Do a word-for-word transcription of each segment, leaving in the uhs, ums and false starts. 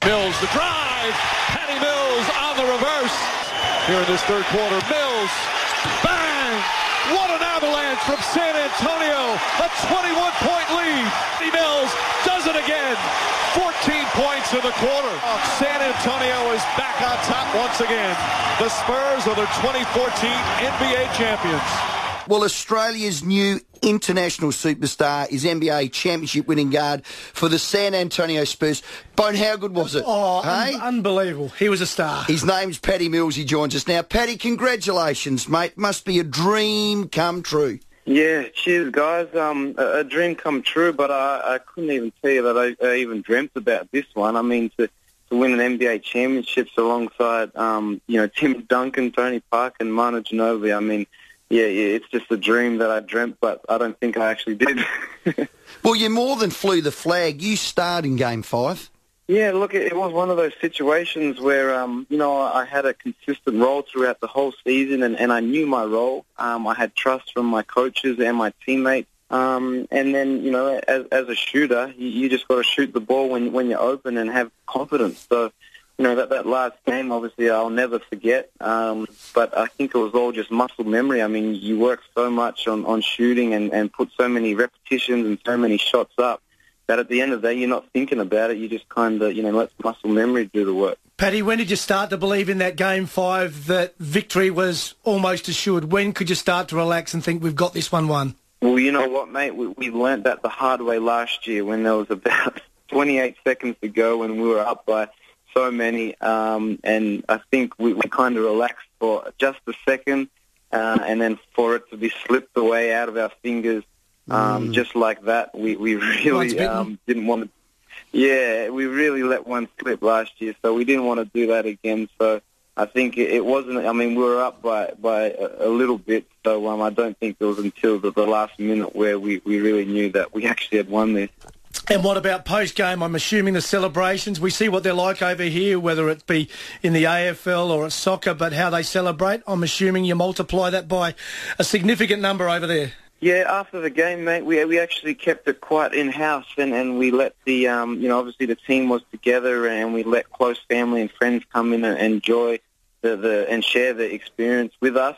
Mills, the drive. Patty Mills on the reverse. Here in this third quarter, Mills, bang! What an avalanche from San Antonio. A twenty-one point lead. Patty Mills does it again. fourteen points in the quarter. San Antonio is back on top once again. The Spurs are their twenty fourteen N B A champions. Well, Australia's new international superstar is N B A championship winning guard for the San Antonio Spurs. Bone, how good was it? Oh, hey? un- unbelievable. He was a star. His name's Paddy Mills. He joins us now. Paddy, congratulations, mate. Must be a dream come true. Yeah, cheers, guys. Um, a, a dream come true, but I, I couldn't even tell you that I, I even dreamt about this one. I mean, to, to win an N B A championships alongside, um, you know, Tim Duncan, Tony Parker, and Manu Ginobili. I mean, yeah, yeah, it's just a dream that I dreamt, but I don't think I actually did. Well, you more than flew the flag. You starred in Game five. Yeah, look, it, it was one of those situations where, um, you know, I had a consistent role throughout the whole season, and, and I knew my role. Um, I had trust from my coaches and my teammates. Um, and then, you know, as, as a shooter, you, you just got to shoot the ball when, when you're open and have confidence. So, you know, that, that last game, obviously, I'll never forget. Um, but I think it was all just muscle memory. I mean, you work so much on, on shooting and, and put so many repetitions and so many shots up that at the end of the day, you're not thinking about it. You just kind of, you know, let muscle memory do the work. Paddy, when did you start to believe in that Game five that victory was almost assured? When could you start to relax and think we've got this one won? Well, you know what, mate? We, we learnt that the hard way last year when there was about twenty-eight seconds to go and we were up by so many, um, and I think we, we kind of relaxed for just a second, uh, and then for it to be slipped away out of our fingers, um, mm. just like that, we, we really um, didn't want to, yeah, we really let one slip last year, so we didn't want to do that again, so I think it, it wasn't, I mean, we were up by, by a, a little bit, so um, I don't think it was until the, the last minute where we, we really knew that we actually had won this. And what about post-game? I'm assuming the celebrations. We see what they're like over here, whether it be in the A F L or at soccer, but how they celebrate. I'm assuming you multiply that by a significant number over there. Yeah, after the game, mate, we we actually kept it quite in-house, and, and we let the, um, you know, obviously the team was together, and we let close family and friends come in and enjoy the, the and share the experience with us.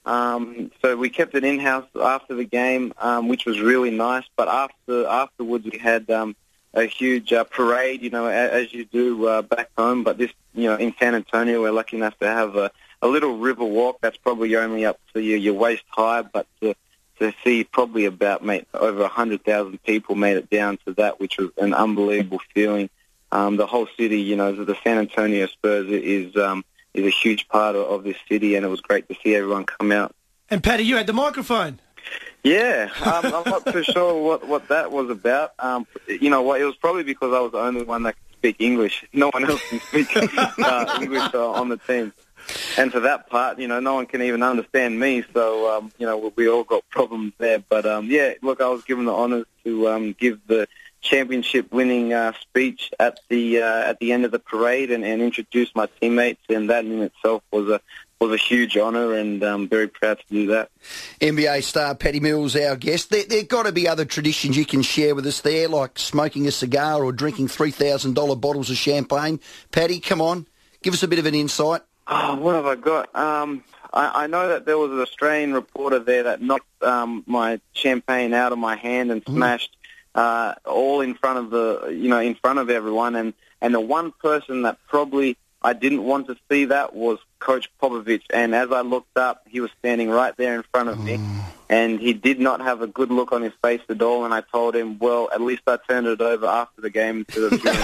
Um, so we kept it in-house after the game, um, which was really nice. But after afterwards, we had um, a huge uh, parade, you know, as, as you do uh, back home. But this, you know, in San Antonio, we're lucky enough to have a, a little river walk that's probably only up to your, your waist high. But to, to see probably about, mate, over one hundred thousand people made it down to that, which was an unbelievable feeling. Um, the whole city, you know, the San Antonio Spurs is... Um, is a huge part of, of this city, and it was great to see everyone come out. And Paddy, you had the microphone. Yeah, um, I'm not too sure what, what that was about. Um, you know what, it was probably because I was the only one that could speak English. No one else can speak uh, English uh, on the team. And for that part, you know, no one can even understand me, so, um, you know, we, we all got problems there. But, um, yeah, look, I was given the honours to um, give the championship-winning uh, speech at the uh, at the end of the parade and, and introduce my teammates, and that in itself was a was a huge honour, and I'm very proud to do that. N B A star Paddy Mills, our guest. There there got to be other traditions you can share with us there, like smoking a cigar or drinking three thousand dollars bottles of champagne. Paddy, come on, give us a bit of an insight. Oh, what have I got? Um, I, I know that there was an Australian reporter there that knocked um, my champagne out of my hand and smashed Uh, all in front of the, you know, in front of everyone, and, and the one person that probably I didn't want to see that was Coach Popovich, and as I looked up, he was standing right there in front of mm. me, and he did not have a good look on his face at all, and I told him, well, at least I turned it over after the game instead of doing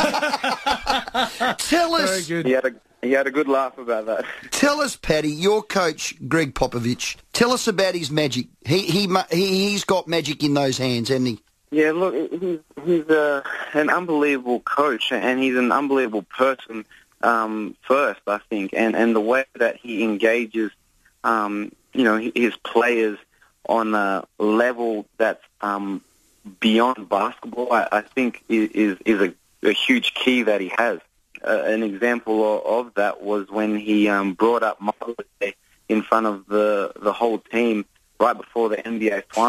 it. Tell us. Very good. He had a he had a good laugh about that. Tell us, Paddy, your coach, Greg Popovich, tell us about his magic. He he he he's got magic in those hands, hasn't he? Yeah, look, he's he's uh, an unbelievable coach, and he's an unbelievable person um, first, I think, and, and the way that he engages, um, you know, his players on a level that's um, beyond basketball, I, I think is is a, a huge key that he has. Uh, an example of, of that was when he um, brought up Mother's Day in front of the the whole team right before the N B A Finals.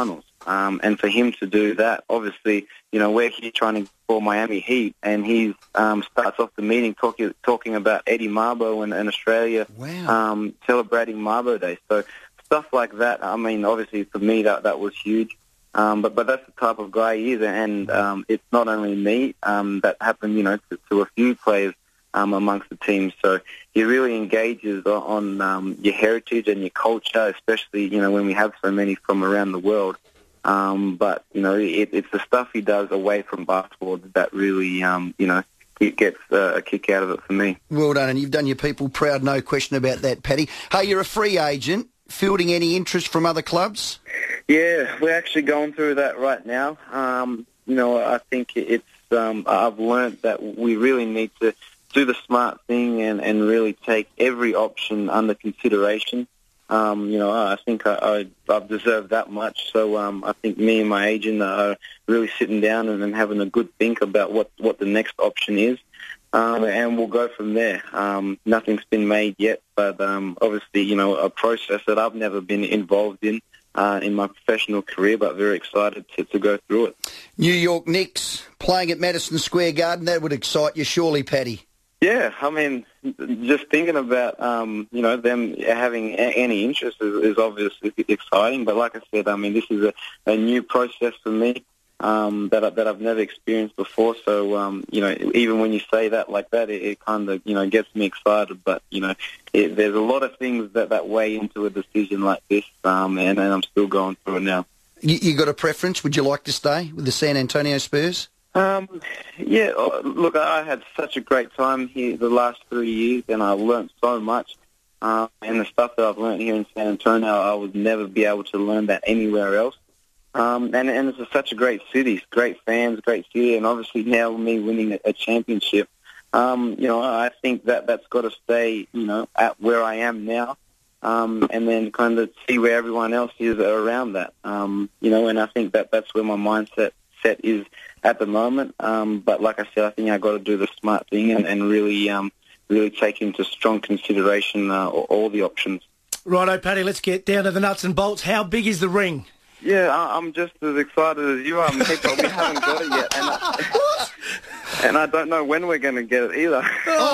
Um, and for him to do that, obviously, you know, we're here trying to for Miami Heat, and he um, starts off the meeting talking talking about Eddie Marbo and, and Australia wow. um, celebrating Marbo Day. So stuff like that, I mean, obviously for me that that was huge. Um, but but that's the type of guy he is, and um, it's not only me. Um, that happened, you know, to, to a few players um, amongst the team. So he really engages on um, your heritage and your culture, especially, you know, when we have so many from around the world. Um, but, you know, it, it's the stuff he does away from basketball that really, um, you know, it gets uh, a kick out of it for me. Well done, and you've done your people proud, no question about that, Paddy. Hey, you're a free agent. Fielding any interest from other clubs? Yeah, we're actually going through that right now. Um, you know, I think it's, um, I've learned that we really need to do the smart thing and, and really take every option under consideration. Um, you know, I think I, I, I've deserved that much. So um, I think me and my agent are really sitting down and, and having a good think about what, what the next option is. Um, and we'll go from there. Um, nothing's been made yet, but um, obviously, you know, a process that I've never been involved in uh, in my professional career, but very excited to, to go through it. New York Knicks playing at Madison Square Garden, that would excite you surely, Paddy. Yeah, I mean, just thinking about, um, you know, them having a- any interest is, is obviously exciting. But like I said, I mean, this is a, a new process for me um, that, I, that I've never experienced before. So, um, you know, even when you say that like that, it, it kind of, you know, gets me excited. But, you know, it, there's a lot of things that, that weigh into a decision like this, um, and, and I'm still going through it now. You, you got a preference? Would you like to stay with the San Antonio Spurs? Um, yeah, look, I had such a great time here the last three years, and I learned so much. Um, and the stuff that I've learned here in San Antonio, I would never be able to learn that anywhere else. Um, and, and it's a, such a great city, great fans, great city, and obviously now me winning a, a championship, um, you know, I think that that's got to stay, you know, at where I am now, um, and then kind of see where everyone else is around that, um, you know, and I think that that's where my mindset set is at the moment. Um, but like I said, I think I got to do the smart thing and, and really, um, really take into strong consideration uh, all the options. Righto, Paddy, let's get down to the nuts and bolts. How big is the ring? Yeah, I, I'm just as excited as you are, mate, but we haven't got it yet. And I, and I don't know when we're going to get it either.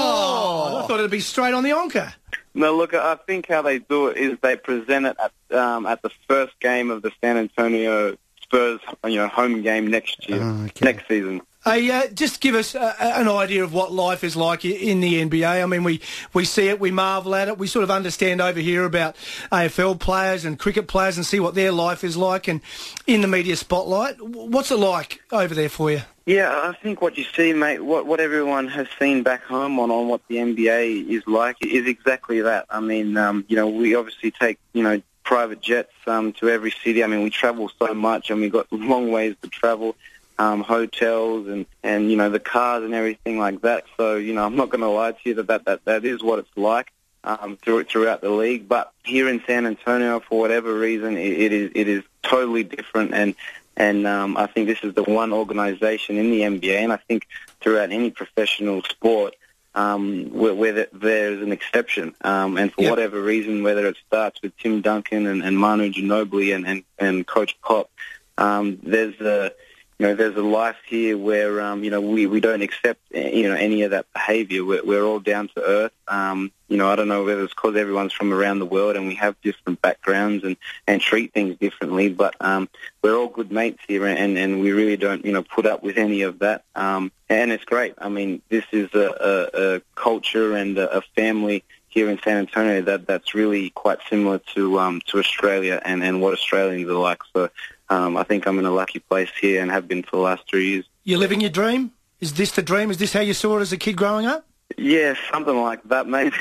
Oh, I thought it'd be straight on the Onca. No, look, I think how they do it is they present it at, um, at the first game of the San Antonio Spurs, you know, home game next year, oh, okay. next season. Hey, uh, just give us uh, an idea of what life is like in the N B A. I mean, we, we see it, we marvel at it, we sort of understand over here about A F L players and cricket players and see what their life is like and in the media spotlight. What's it like over there for you? Yeah, I think what you see, mate, what what everyone has seen back home on, on what the N B A is like is exactly that. I mean, um, you know, we obviously take, you know, private jets um, to every city. I mean, we travel so much and we've got long ways to travel. Um, hotels and, and, you know, the cars and everything like that. So, you know, I'm not going to lie to you that that, that, that is what it's like um, through, throughout the league. But here in San Antonio, for whatever reason, it, it is it is totally different. And, and um, I think this is the one organization in the N B A, and I think throughout any professional sport, um, where, where the, there's an exception. Um, and for yep. whatever reason, whether it starts with Tim Duncan and, and Manu Ginobili and, and, and Coach Pop, um, there's a... You know, there's a life here where, um, you know, we, we don't accept, you know, any of that behavior. We're, we're all down to earth. Um, you know, I don't know whether it's because everyone's from around the world and we have different backgrounds and, and treat things differently, but um, we're all good mates here and, and we really don't, you know, put up with any of that. Um, and it's great. I mean, this is a, a, a culture and a, a family here in San Antonio that, that's really quite similar to um, to Australia and, and what Australians are like. So um, I think I'm in a lucky place here and have been for the last three years. You're living your dream? Is this the dream? Is this how you saw it as a kid growing up? Yeah, something like that, mate.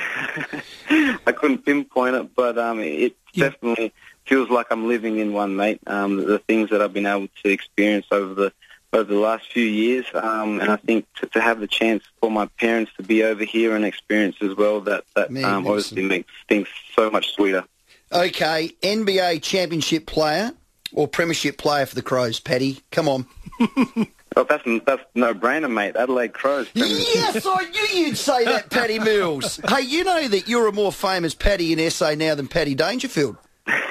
I couldn't pinpoint it, but um, it yeah. definitely feels like I'm living in one, mate. Um, the things that I've been able to experience over the over the last few years, um, and I think to, to have the chance for my parents to be over here and experience as well, that, that Man, um, obviously makes things so much sweeter. Okay, N B A championship player or premiership player for the Crows, Paddy? Come on. Oh, that's that's no-brainer, mate. Adelaide Crows. Yes, I knew you'd say that, Paddy Mills. Hey, you know that you're a more famous Paddy in S A now than Paddy Dangerfield.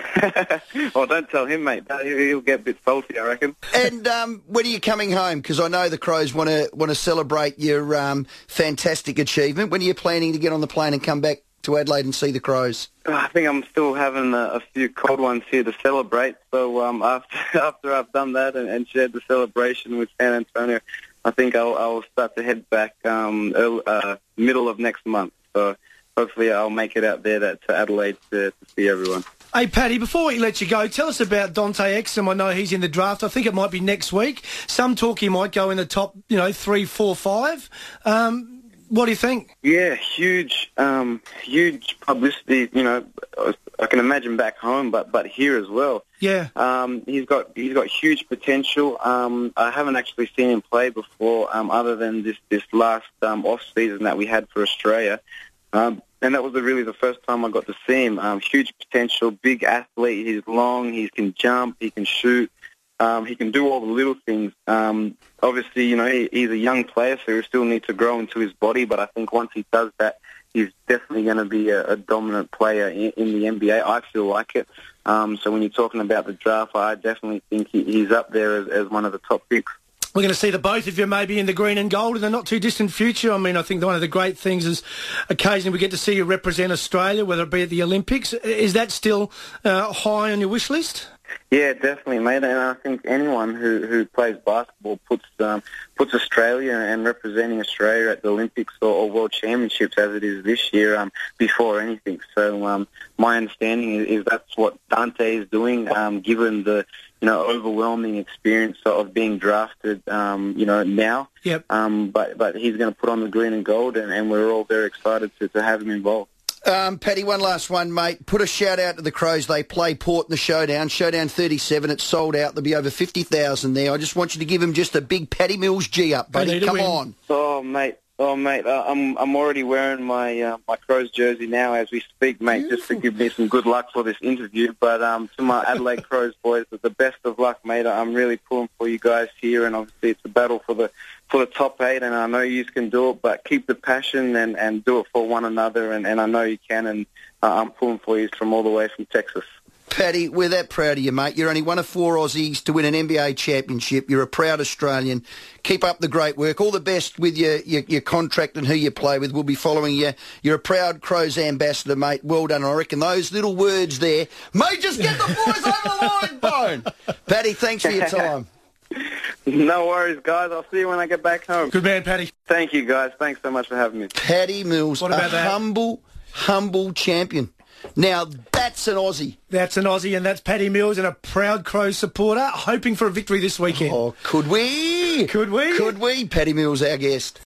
Well, don't tell him, mate. He'll get a bit salty, I reckon. And um, when are you coming home? Because I know the Crows want to want to celebrate your um, fantastic achievement. When are you planning to get on the plane and come back to Adelaide and see the Crows? I think I'm still having a, a few cold ones here to celebrate. So um, after after I've done that and, and shared the celebration with San Antonio, I think I'll, I'll start to head back um, early, uh, middle of next month. So hopefully I'll make it out there to, to Adelaide to, to see everyone. Hey, Paddy, before we let you go, tell us about Dante Exum. I know he's in the draft. I think it might be next week. Some talk he might go in the top, you know, three, four, five. Um, what do you think? Yeah, huge, um, huge publicity. You know, I can imagine back home, but but here as well. Yeah. Um, he's got he's got huge potential. Um, I haven't actually seen him play before, um, other than this this last um, off season that we had for Australia. Um, And that was the, really the first time I got to see him. Um, huge potential, big athlete. He's long. He can jump. He can shoot. Um, he can do all the little things. Um, obviously, you know, he, he's a young player, so he still needs to grow into his body. But I think once he does that, he's definitely going to be a, a dominant player in, in the N B A. I feel like it. Um, so when you're talking about the draft, I definitely think he, he's up there as, as one of the top picks. We're going to see the both of you maybe in the green and gold in the not-too-distant future. I mean, I think one of the great things is occasionally we get to see you represent Australia, whether it be at the Olympics. Is that still uh, high on your wish list? Yeah, definitely, mate. And I think anyone who, who plays basketball puts um, puts Australia and representing Australia at the Olympics or, or World Championships, as it is this year, um, before anything. So um, my understanding is, is that's what Dante is doing, um, given the you know overwhelming experience of being drafted, um, you know now. Yep. Um, but but he's going to put on the green and gold, and, and we're all very excited to, to have him involved. Um, Paddy, one last one, mate. Put a shout-out to the Crows. They play Port in the Showdown. Showdown thirty-seven. It's sold out. There'll be over fifty thousand there. I just want you to give him just a big Paddy Mills G-up, buddy. Come on. Oh, mate. Oh, mate, uh, I'm I'm already wearing my uh, my Crows jersey now as we speak, mate, Beautiful. Just to give me some good luck for this interview. But um, to my Adelaide Crows boys, the best of luck, mate. I'm really pulling for you guys here, and obviously it's a battle for the for the top eight, and I know you can do it, but keep the passion and, and do it for one another, and, and I know you can, and uh, I'm pulling for you from all the way from Texas. Paddy, we're that proud of you, mate. You're only one of four Aussies to win an N B A championship. You're a proud Australian. Keep up the great work. All the best with your, your, your contract and who you play with. We'll be following you. You're a proud Crows ambassador, mate. Well done. I reckon those little words there may just get the boys over the line, Bone. Paddy, thanks for your time. No worries, guys. I'll see you when I get back home. Good man, Paddy. Thank you, guys. Thanks so much for having me. Paddy Mills, what about a that? humble, humble champion. Now, that's an Aussie. That's an Aussie, and that's Paddy Mills, and a proud Crows supporter, hoping for a victory this weekend. Oh, could we? Could we? Could we? Paddy Mills, our guest.